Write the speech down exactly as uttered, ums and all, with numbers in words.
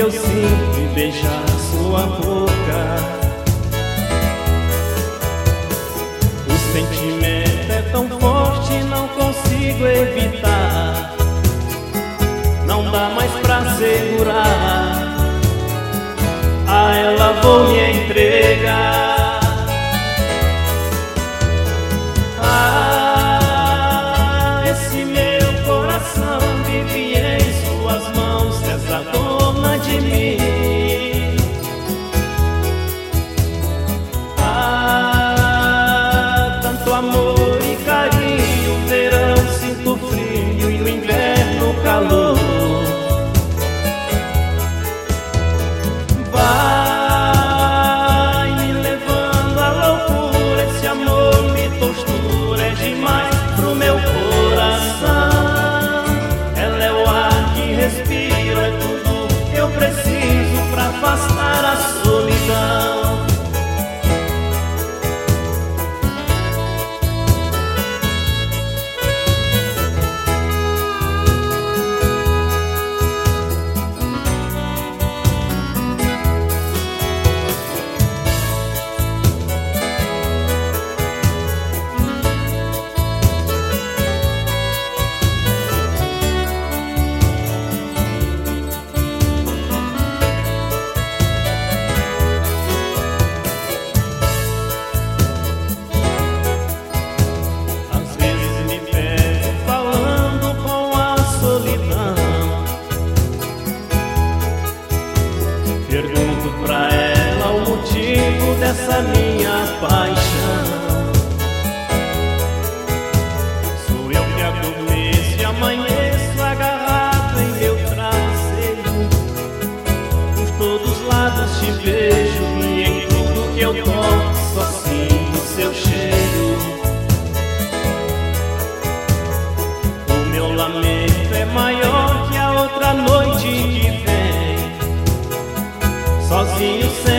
eu sinto em beijar sua boca. O sentimento é tão forte, não consigo evitar. Não dá mais pra segurar. A ela vou me entregar. Ah, esse meu coração vive em suas mãos, essa dona de mim. Ah, tanto amor e carinho, no verão sinto frio e no inverno calor. Vai me levando à loucura, esse amor me tortura, é demais pro meu coração. Ela é o ar que respiro, é tudo que eu preciso pra afastar a solidão. Pergunto pra ela o motivo dessa minha paixão. Sou eu que adormeço e amanheço agarrado em meu travesseiro. Por todos os lados te vejo e em tudo que eu toco só sinto seu cheiro. O meu lamento é maior que a outra noite que vem. Sozinho sem